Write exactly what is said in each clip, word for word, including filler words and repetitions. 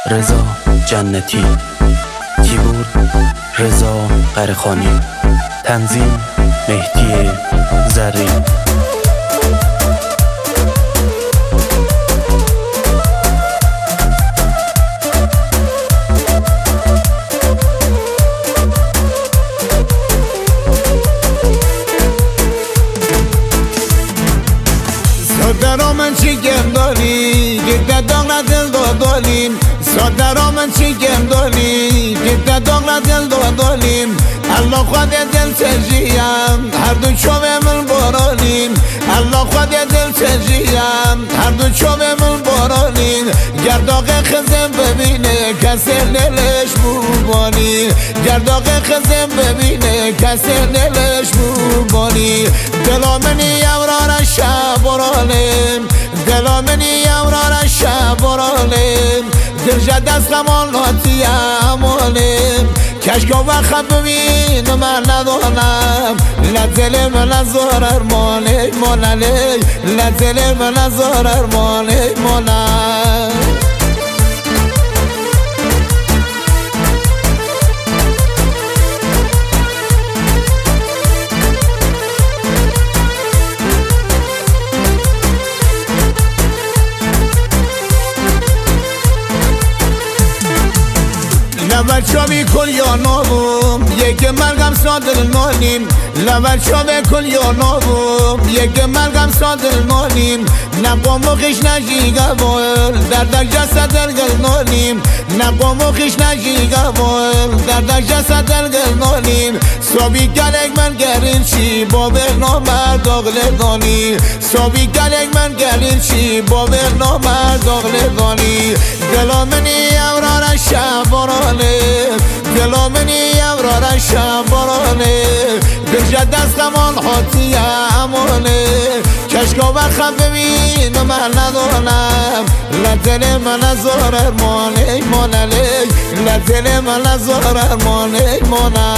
رضا جنتی، کیبورد رضا قرخانی، تنظیم مهدی زرین. درامن چیکم داری که داغ دل دادیم، درامن چیکم داری که داغ دل دادیم. الله خود دل تجیم هر دو چوبمون بارانیم، الله خود دل تجیم هر دو چوبمون بارانیم. گرداغ خزم ببینه کسی نلش بوبانی، گرداغ خزم ببینه کسی نلش بوبانی. دلامنی امرار شبارانیم، دلامنی امرار شبارانیم. دل دست غماناتی امانیم، کشکا وقت ببین من ندانم. لطل من نزار ارمانه مانه، لطل من نزار ارمانه مانه. لبت شابی کل یا نابوم یک مرگم سادر نانیم، لبت شابی کل یا نابوم یک مرگم سادر نانیم. نقام و خیش نجیگه بول در دک جسد دلگل نانیم، نقام و خیش نجیگه بول در دک جسد دلگل نانیم. صابی گلک من گرین چی با برنا مرداغ لدانی، صابی گلک من گرین چی با برنا مرداغ لدانی. دلامنی امرار شبارانه، دلامنی امرار شبارانه. دل دست غمان حاتی امانه، کشکا وقت ببین من ندانم. لطل من نزار ارمانه مانه، لطل من نزار ارمانه مانه.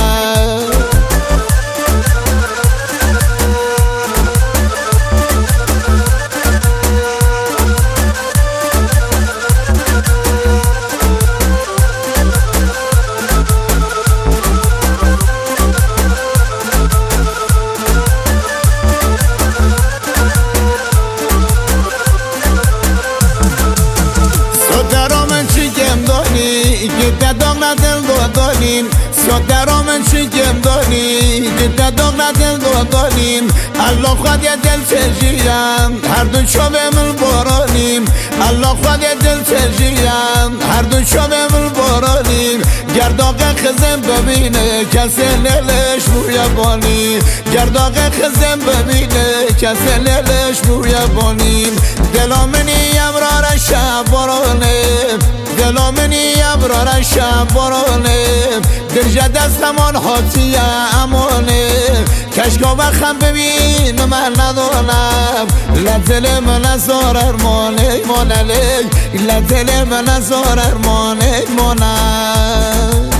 که داغ ندل دادیم، درامن چیکم داریم که داغ ندل دادیم. الله خود دل تجیم هر دو چوبمون بارانیم، الله خود دل تجیم هر دو چوبمون بارانیم. گرداغ خزم ببینه کسی نلش بویبانی، گرداغ خزم ببینه کسی نلش بویبانی. دلامنی امرار شبارانه، دلامنی امرار شبارانه. دل دست غمان حاتی امانه، کشکا وقت ببین من ندانم. لطل من نزار ارمانه مانه، لطل من نزار ارمانه مانه.